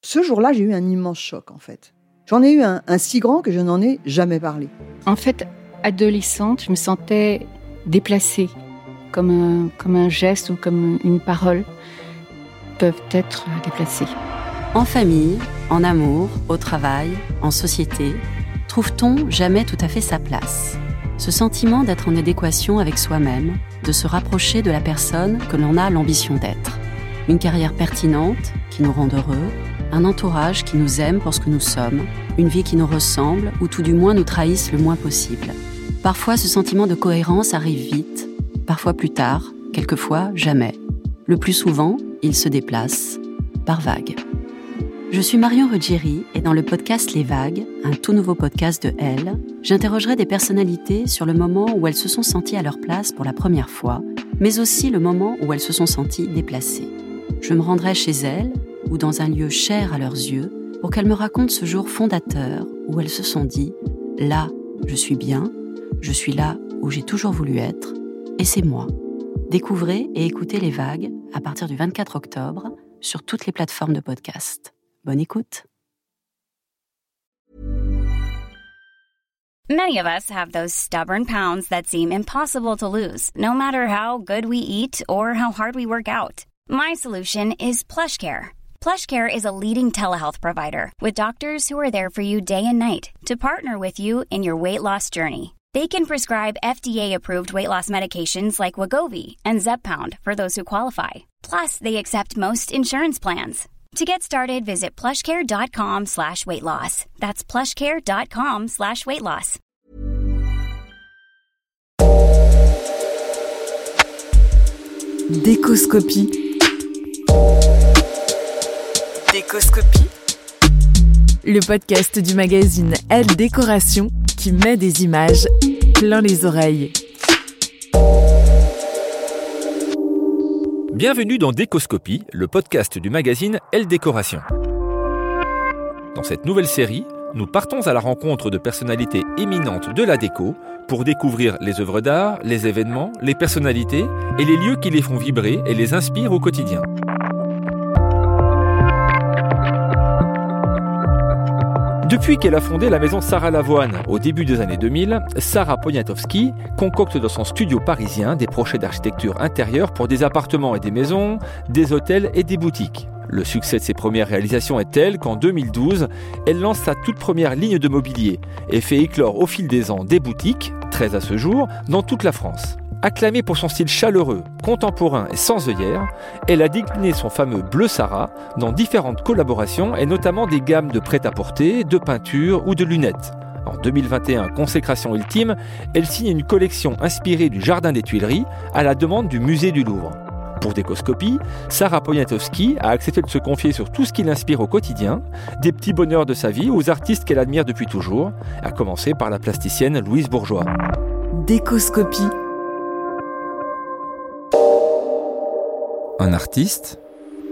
Ce jour-là, j'ai eu un immense choc, en fait. J'en ai eu un si grand que je n'en ai jamais parlé. En fait, adolescente, je me sentais déplacée, comme un geste ou comme une parole peuvent être déplacées. En famille, en amour, au travail, en société, trouve-t-on jamais tout à fait sa place ? Ce sentiment d'être en adéquation avec soi-même, de se rapprocher de la personne que l'on a l'ambition d'être. Une carrière pertinente qui nous rend heureux, un entourage qui nous aime pour ce que nous sommes, une vie qui nous ressemble ou tout du moins nous trahisse le moins possible. Parfois, ce sentiment de cohérence arrive vite, parfois plus tard, quelquefois jamais. Le plus souvent, il se déplace par vagues. Je suis Marion Ruggieri et dans le podcast Les Vagues, un tout nouveau podcast de Elle, j'interrogerai des personnalités sur le moment où elles se sont senties à leur place pour la première fois, mais aussi le moment où elles se sont senties déplacées. Je me rendrai chez elles ou dans un lieu cher à leurs yeux pour qu'elles me racontent ce jour fondateur où elles se sont dit « Là, je suis bien, je suis là où j'ai toujours voulu être, et c'est moi ». Découvrez et écoutez Les Vagues à partir du 24 octobre sur toutes les plateformes de podcast. Bonne écoute. Many of us have those stubborn pounds that seem impossible to lose, no matter how good we eat or how hard we work out. My solution is PlushCare. PlushCare is a leading telehealth provider with doctors who are there for you day and night to partner with you in your weight loss journey. They can prescribe FDA-approved weight loss medications like Wegovy and Zepbound for those who qualify. Plus, they accept most insurance plans. To get started, visit plushcare.com/weightloss. That's plushcare.com/weightloss. Décoscopie. Décoscopie. Le podcast du magazine Elle Décoration qui met des images plein les oreilles. Bienvenue dans Décoscopie, le podcast du magazine Elle Décoration. Dans cette nouvelle série, nous partons à la rencontre de personnalités éminentes de la déco pour découvrir les œuvres d'art, les événements, les personnalités et les lieux qui les font vibrer et les inspirent au quotidien. Depuis qu'elle a fondé la maison Sarah Lavoine au début des années 2000, Sarah Poniatowski concocte dans son studio parisien des projets d'architecture intérieure pour des appartements et des maisons, des hôtels et des boutiques. Le succès de ses premières réalisations est tel qu'en 2012, elle lance sa toute première ligne de mobilier et fait éclore au fil des ans des boutiques, 13 à ce jour, dans toute la France. Acclamée pour son style chaleureux, contemporain et sans œillères, elle a décliné son fameux Bleu Sarah dans différentes collaborations et notamment des gammes de prêt-à-porter, de peinture ou de lunettes. En 2021, consécration ultime, elle signe une collection inspirée du Jardin des Tuileries à la demande du Musée du Louvre. Pour Décoscopie, Sarah Poniatowski a accepté de se confier sur tout ce qui l'inspire au quotidien, des petits bonheurs de sa vie aux artistes qu'elle admire depuis toujours, à commencer par la plasticienne Louise Bourgeois. Décoscopie. Un artiste ?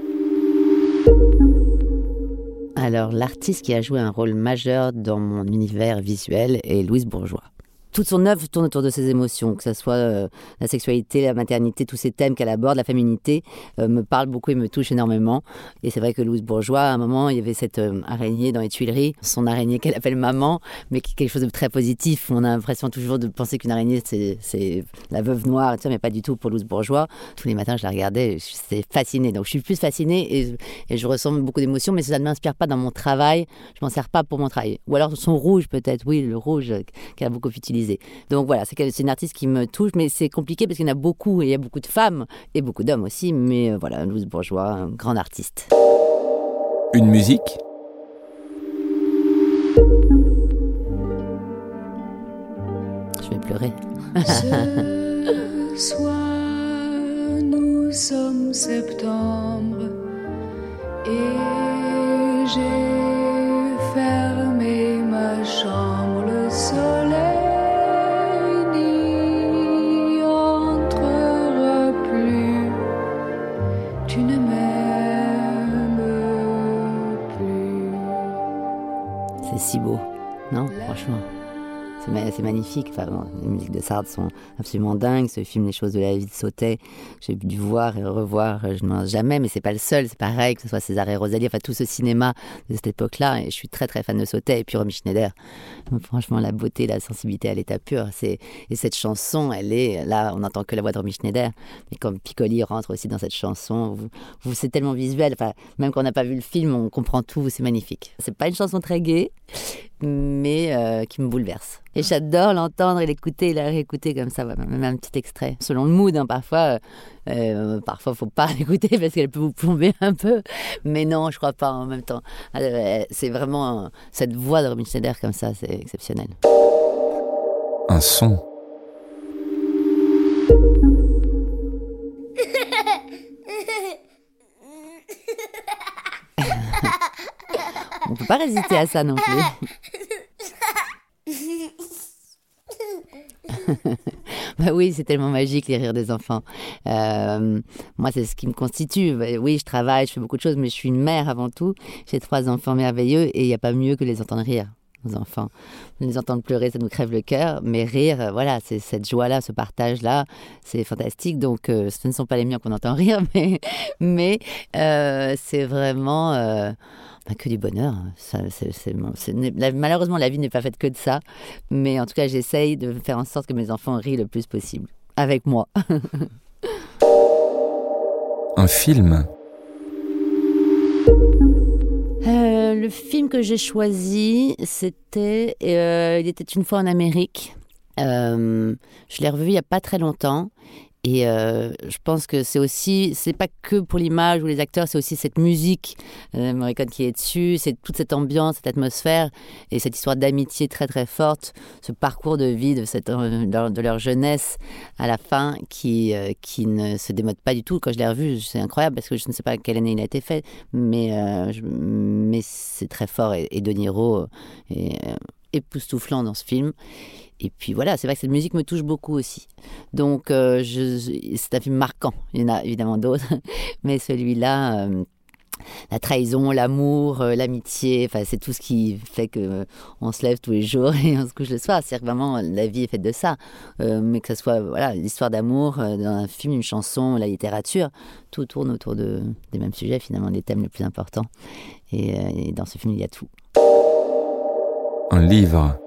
Alors, l'artiste qui a joué un rôle majeur dans mon univers visuel est Louise Bourgeois. Toute son œuvre tourne autour de ses émotions, que ce soit la sexualité, la maternité, tous ces thèmes qu'elle aborde, la féminité, me parlent beaucoup et me touchent énormément. Et c'est vrai que Louise Bourgeois, à un moment, il y avait cette araignée dans les Tuileries, son araignée qu'elle appelle maman, mais quelque chose de très positif. On a l'impression toujours de penser qu'une araignée, c'est la veuve noire, et tout ça, mais pas du tout pour Louise Bourgeois. Tous les matins, je la regardais, j'étais fascinée. Donc je suis plus fascinée et je ressens beaucoup d'émotions, mais ça ne m'inspire pas dans mon travail. Je m'en sers pas pour mon travail. Ou alors son rouge, peut-être, oui, le rouge qu'elle a beaucoup utilisé. Donc voilà, c'est une artiste qui me touche, mais c'est compliqué parce qu'il y en a beaucoup, et il y a beaucoup de femmes, et beaucoup d'hommes aussi, mais voilà, Louise Bourgeois, un grand artiste. Une musique ? Je vais pleurer. Ce soir, nous sommes septembre, et j'ai fermé ma chambre, le soleil n'y entrera plus, tu ne m'aimes plus. C'est si beau, non, franchement. c'est magnifique. Enfin, bon, les musiques de Sard sont absolument dingues. Ce film Les choses de la vie de Sautet, j'ai dû voir et revoir, je ne m'en lasse jamais, mais c'est pas le seul, c'est pareil, que ce soit César et Rosalie, enfin tout ce cinéma de cette époque-là, et je suis très très fan de Sautet, et puis Romy Schneider. Franchement, la beauté, la sensibilité à l'état pur. Et cette chanson, elle est, là, on n'entend que la voix de Romy Schneider, mais comme Piccoli rentre aussi dans cette chanson, c'est tellement visuel, enfin, même quand on n'a pas vu le film, on comprend tout, c'est magnifique. C'est pas une chanson très gaie, mais qui me bouleverse. Et j'adore l'entendre et l'écouter et la réécouter comme ça, même un petit extrait. Selon le mood, hein, parfois faut pas l'écouter parce qu'elle peut vous plomber un peu, mais non, je crois pas en même temps. C'est vraiment cette voix de Romy Schneider comme ça, c'est exceptionnel. Un son. On peut pas résister à ça non plus. Bah oui, c'est tellement magique les rires des enfants. Moi, c'est ce qui me constitue. Oui, je travaille, je fais beaucoup de choses, mais je suis une mère avant tout. J'ai 3 enfants merveilleux et il n'y a pas mieux que les entendre rire. Nos enfants, les entendre pleurer, ça nous crève le cœur, mais rire, voilà, c'est cette joie-là, ce partage-là, c'est fantastique. Donc, ce ne sont pas les miens qu'on entend rire, mais c'est vraiment que du bonheur. Malheureusement, la vie n'est pas faite que de ça, mais en tout cas, j'essaye de faire en sorte que mes enfants rient le plus possible, avec moi. Un film. Le film que j'ai choisi, c'était Il était une fois en Amérique. Je l'ai revu il n'y a pas très longtemps. Et je pense que c'est pas que pour l'image ou les acteurs, c'est aussi cette musique Morricone qui est dessus, c'est toute cette ambiance, cette atmosphère et cette histoire d'amitié très très forte, ce parcours de vie de leur jeunesse à la fin qui ne se démode pas du tout. Quand je l'ai revu, c'est incroyable parce que je ne sais pas quelle année il a été fait, mais c'est très fort et De Niro est époustouflant dans ce film. Et puis voilà, c'est vrai que cette musique me touche beaucoup aussi. Donc c'est un film marquant. Il y en a évidemment d'autres, mais celui-là, la trahison, l'amour, l'amitié, enfin c'est tout ce qui fait que on se lève tous les jours et on se couche le soir. C'est vraiment la vie est faite de ça. Mais que ce soit l'histoire d'amour dans un film, une chanson, la littérature, tout tourne autour des mêmes sujets finalement, des thèmes les plus importants. Et dans ce film, il y a tout. Un livre.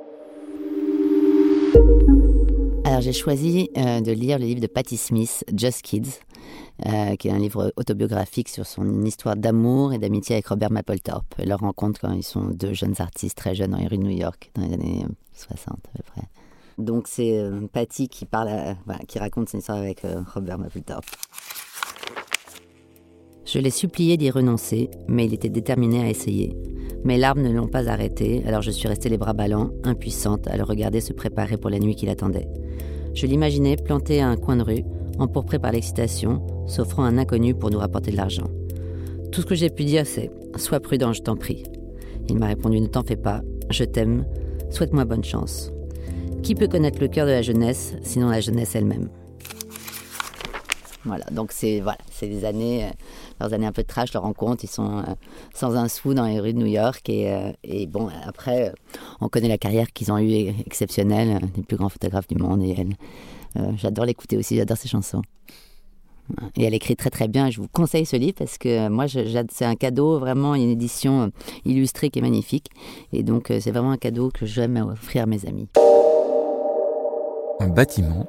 Alors j'ai choisi de lire le livre de Patti Smith, Just Kids, qui est un livre autobiographique sur son histoire d'amour et d'amitié avec Robert Mapplethorpe. Leur rencontre quand ils sont 2 jeunes artistes très jeunes dans les rues de New York, dans les années 60 à peu près. Donc c'est Patti qui raconte son histoire avec Robert Mapplethorpe. Je l'ai supplié d'y renoncer, mais il était déterminé à essayer. Mes larmes ne l'ont pas arrêté, alors je suis restée les bras ballants, impuissante, à le regarder se préparer pour la nuit qui l'attendait. Je l'imaginais planté à un coin de rue, empourpré par l'excitation, s'offrant à un inconnu pour nous rapporter de l'argent. Tout ce que j'ai pu dire, c'est « Sois prudent, je t'en prie ». Il m'a répondu « Ne t'en fais pas, je t'aime, souhaite-moi bonne chance ». Qui peut connaître le cœur de la jeunesse, sinon la jeunesse elle-même ? Voilà, donc c'est des années, leurs années un peu de trash, leur rencontre, ils sont sans un sou dans les rues de New York et bon, après, on connaît la carrière qu'ils ont eue exceptionnelle, les plus grands photographes du monde et elle. J'adore l'écouter aussi, j'adore ses chansons. Et elle écrit très très bien, je vous conseille ce livre parce que moi, c'est un cadeau, vraiment, il y a une édition illustrée qui est magnifique et donc c'est vraiment un cadeau que j'aime offrir à mes amis. Un bâtiment.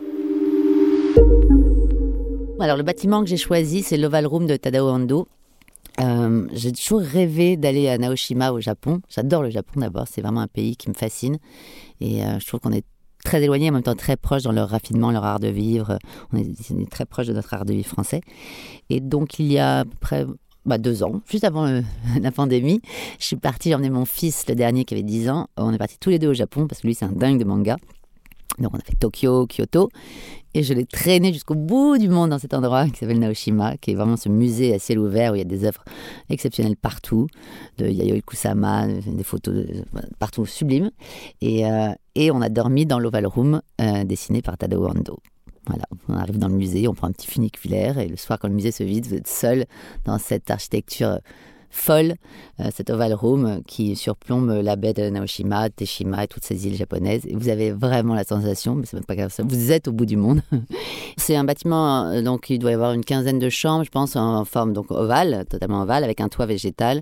Alors le bâtiment que j'ai choisi, c'est l'Oval Room de Tadao Ando. J'ai toujours rêvé d'aller à Naoshima au Japon. J'adore le Japon d'abord, c'est vraiment un pays qui me fascine. Et je trouve qu'on est très éloignés, en même temps très proches dans leur raffinement, leur art de vivre. On est très proches de notre art de vivre français. Et donc il y a à peu près 2 ans, juste avant la pandémie, je suis partie, j'ai emmené mon fils, le dernier qui avait 10 ans. On est partis tous les 2 au Japon parce que lui c'est un dingue de manga. Donc on a fait Tokyo, Kyoto, et je l'ai traîné jusqu'au bout du monde dans cet endroit qui s'appelle Naoshima, qui est vraiment ce musée à ciel ouvert où il y a des œuvres exceptionnelles partout, de Yayoi Kusama, des photos partout sublimes. Et on a dormi dans l'Oval Room dessiné par Tadao Ando. Voilà, on arrive dans le musée, on prend un petit funiculaire, et le soir quand le musée se vide, vous êtes seul dans cette architecture folle, cet oval room qui surplombe la baie de Naoshima, Teshima et toutes ces îles japonaises. Et vous avez vraiment la sensation, mais c'est même pas grave, vous êtes au bout du monde. C'est un bâtiment, donc il doit y avoir une quinzaine de chambres, je pense, en forme donc ovale, totalement ovale, avec un toit végétal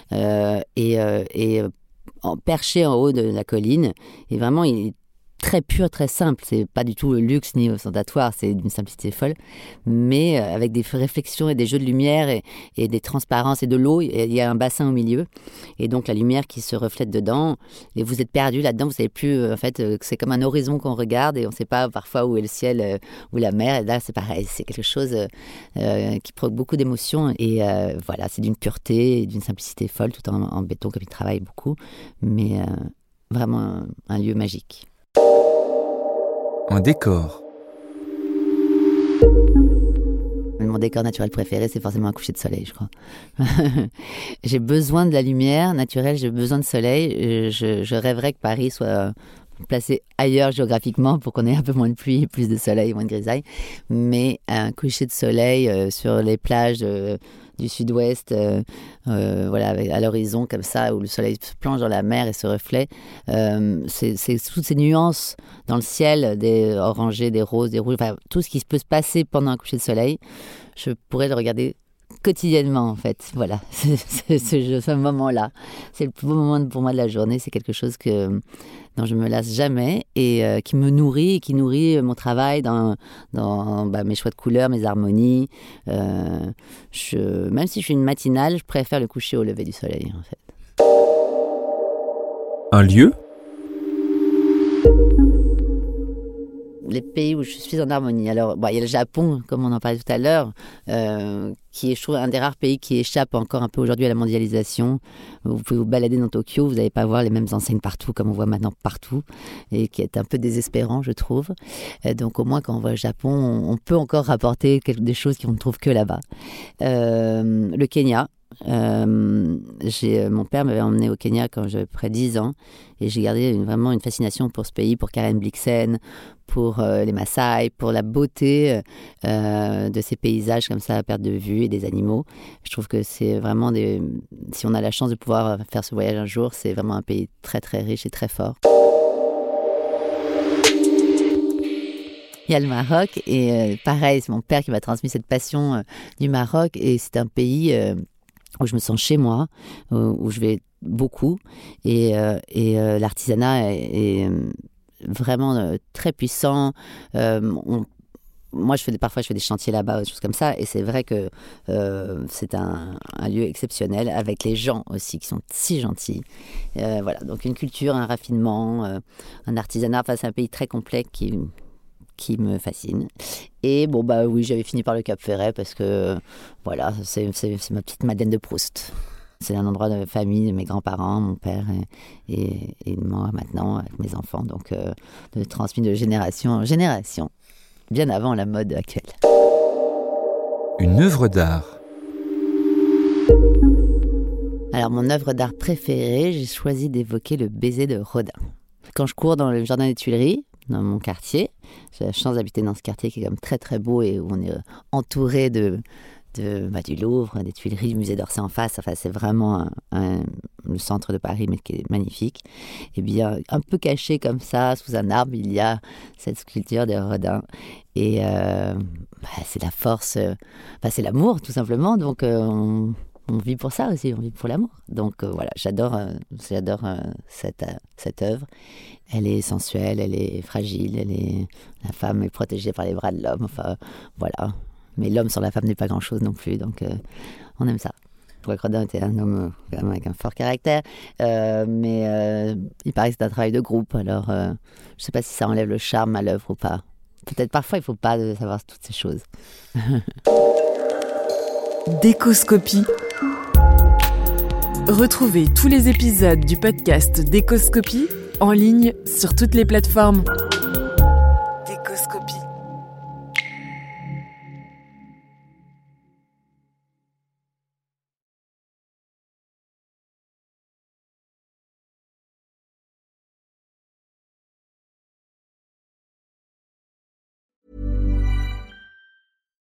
perché en haut de la colline. Et vraiment, il est très pur, très simple. C'est pas du tout luxe ni ostentatoire, c'est d'une simplicité folle, mais avec des réflexions et des jeux de lumière et des transparences et de l'eau. Il y a un bassin au milieu et donc la lumière qui se reflète dedans et vous êtes perdu là-dedans. Vous savez plus, en fait, c'est comme un horizon qu'on regarde et on sait pas parfois où est le ciel ou la mer. Et là, c'est pareil, c'est quelque chose qui provoque beaucoup d'émotions et voilà, c'est d'une pureté et d'une simplicité folle, tout en béton comme il travaille beaucoup, mais vraiment un lieu magique. Un décor. Mon décor naturel préféré, c'est forcément un coucher de soleil, je crois. J'ai besoin de la lumière naturelle, j'ai besoin de soleil. Je rêverais que Paris soit placé ailleurs géographiquement pour qu'on ait un peu moins de pluie, plus de soleil, moins de grisaille. Mais un coucher de soleil sur les plages du sud-ouest, voilà, à l'horizon comme ça, où le soleil se plonge dans la mer et se reflète. C'est toutes ces nuances dans le ciel, des orangés, des roses, des rouges, enfin, tout ce qui peut se passer pendant un coucher de soleil, je pourrais le regarder quotidiennement, en fait. Voilà, ce moment-là. C'est le plus beau moment pour moi de la journée. C'est quelque chose dont je me lasse jamais et qui me nourrit et qui nourrit mon travail dans mes choix de couleurs, mes harmonies. Même si je suis une matinale, je préfère le coucher au lever du soleil, en fait. Un lieu. Les pays où je suis en harmonie. Alors, il y a le Japon, comme on en parlait tout à l'heure, qui est, je trouve, un des rares pays qui échappe encore un peu aujourd'hui à la mondialisation. Vous pouvez vous balader dans Tokyo, vous n'allez pas voir les mêmes enseignes partout, comme on voit maintenant partout, et qui est un peu désespérant, je trouve. Donc, au moins, quand on va au Japon, on peut encore rapporter des choses qu'on ne trouve que là-bas. Le Kenya. Mon père m'avait emmené au Kenya quand j'avais près de 10 ans et j'ai gardé vraiment une fascination pour ce pays, pour Karen Blixen, pour les Maasai, pour la beauté de ces paysages comme ça à perte de vue et des animaux. Je trouve que c'est vraiment si on a la chance de pouvoir faire ce voyage un jour, c'est vraiment un pays très très riche et très fort. Il y a le Maroc et pareil, c'est mon père qui m'a transmis cette passion du Maroc et c'est un pays où je me sens chez moi, où je vais beaucoup et l'artisanat est vraiment très puissant. Moi, parfois je fais des chantiers là-bas, des choses comme ça, et c'est vrai que c'est un lieu exceptionnel avec les gens aussi qui sont si gentils. Voilà, donc une culture, un raffinement, un artisanat. Enfin, c'est un pays très complet qui me fascine. Et oui, j'avais fini par le Cap Ferret parce que voilà, c'est ma petite Madeleine de Proust. C'est un endroit de famille de mes grands-parents, mon père et moi maintenant avec mes enfants, donc de transmis de génération en génération, bien avant la mode actuelle. Une œuvre d'art. Alors mon œuvre d'art préférée, j'ai choisi d'évoquer le baiser de Rodin. Quand je cours dans le jardin des Tuileries, dans mon quartier, j'ai la chance d'habiter dans ce quartier qui est comme très très beau et où on est entouré du Louvre, des Tuileries, du musée d'Orsay en face. Enfin, c'est vraiment le centre de Paris, mais qui est magnifique. Et bien, un peu caché comme ça, sous un arbre, il y a cette sculpture de Rodin. Et c'est la force, c'est l'amour, tout simplement. Donc, on vit pour ça aussi, on vit pour l'amour. Donc voilà, j'adore cette œuvre. Elle est sensuelle, elle est fragile, la femme est protégée par les bras de l'homme. Enfin, voilà. Mais l'homme sans la femme n'est pas grand-chose non plus, donc on aime ça. Je crois que Rodin était un homme quand même avec un fort caractère, mais il paraît que c'est un travail de groupe, alors je ne sais pas si ça enlève le charme à l'œuvre ou pas. Peut-être parfois il ne faut pas savoir toutes ces choses. Décoscopie. Retrouvez tous les épisodes du podcast Décoscopie en ligne sur toutes les plateformes. Décoscopie.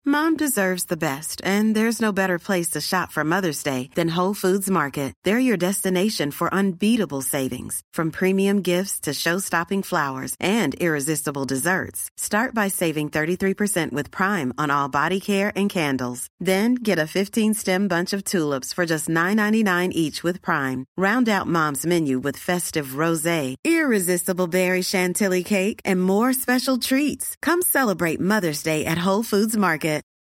Mom deserves the best, and there's no better place to shop for Mother's Day than Whole Foods Market. They're your destination for unbeatable savings, from premium gifts to show-stopping flowers and irresistible desserts. Start by saving 33% with Prime on all body care and candles. Then get a 15-stem bunch of tulips for just $9.99 each with Prime. Round out Mom's menu with festive rosé, irresistible berry chantilly cake, and more special treats. Come celebrate Mother's Day at Whole Foods Market.